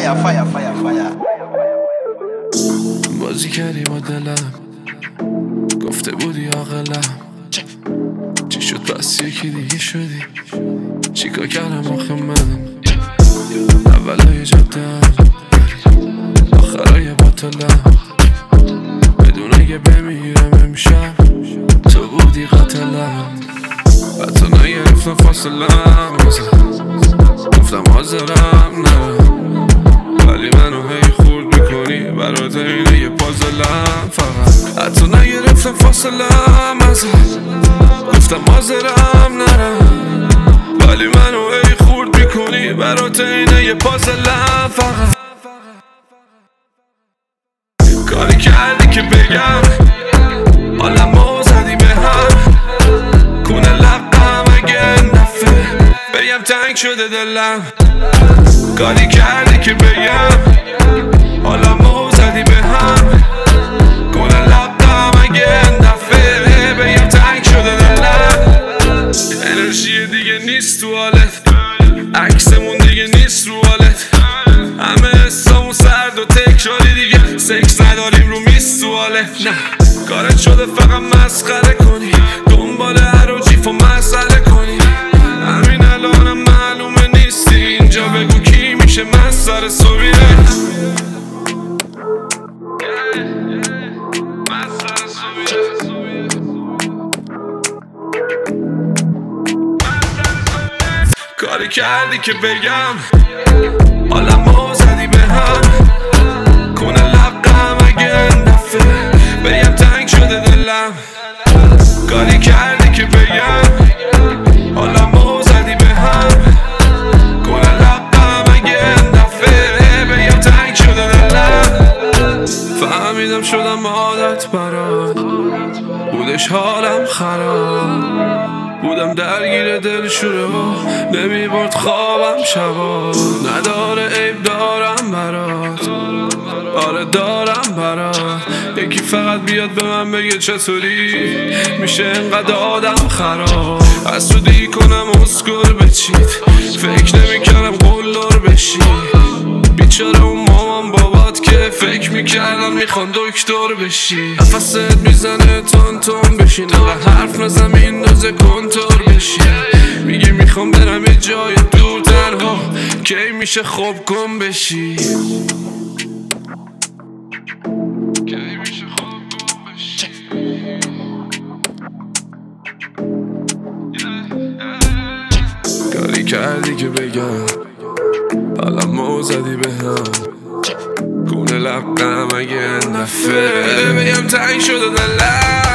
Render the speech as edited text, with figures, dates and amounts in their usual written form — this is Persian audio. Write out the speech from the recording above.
fire. بازی کردی با دلم، گفته بودی عاقلم، چی شد پس یکی دیگه شدی؟ چیکار کردم آخه من؟ اولای جدم آخرای باطلم، بدون اگه بمیرم امشب تو بودی قاتلم. حتی نگرفتم فاصلم، گفتم حاضرم نرم، ولی منو هی خورد میکنی برات اینه یه پازلم. فقط حتی نگرفتم فاصلم، گفتم حاضرم نرم، ولی منو هی خورد میکنی برات اینه یه پازلم. فقط کاری کردی که بگم حالمو زدی به هم، کونه لقم اگه نفه بگم تنگ شده دلم. کاری کردی که بگم حالمو زدی به هم، کونه لقم اگه نفه بگم تنگ شده دلم. انرژی دیگه نیست تو حالت، عکسمون دیگه نیست رو حالت، همه حسامون سرد و تکراری دیگه، سکس نداریم رو میز تو حالت. نه کارت شده فقط مسخره کنی، دنبال هر و جیف و مسئله کنی، همین الانم معلومه نیستی اینجا، بگو کی میشه من سر صبیره. کاری کردی که بگم حالمو زدی به هم، کونه لقم اگه نفه بگم تنگ شده دلم. کاری کردی که بگم حالمو زدی به هم، کونه لقم اگه نفه بگم تنگ شده دلم. فهمیدم شدم عادت برات، بودش حالم خراب، بودم درگیر دلشوره و نمیبرد خوابم شبا. نداره عیب دارم برات، آره دارم برات، یکی فقط بیاد به من بگه چطوری میشه انقدر آدم خراب. حسودی کنم اسکر بچید، فکر نمیکردم قلدر بشی، بیچاره اون مامان بابات که فکر میکردن میخوان دکتر بشی. نفست میزنه تون تون بشی، نقدر حرف نزم این دوزه کنتور بشی، میگی میخوام برم یه جای دور تنها، کی میشه خوب کن بشی. کاری کردی که بگم حالمو زدی به هم، کونه لقم اگه نفه بگم تنگ شده دلم.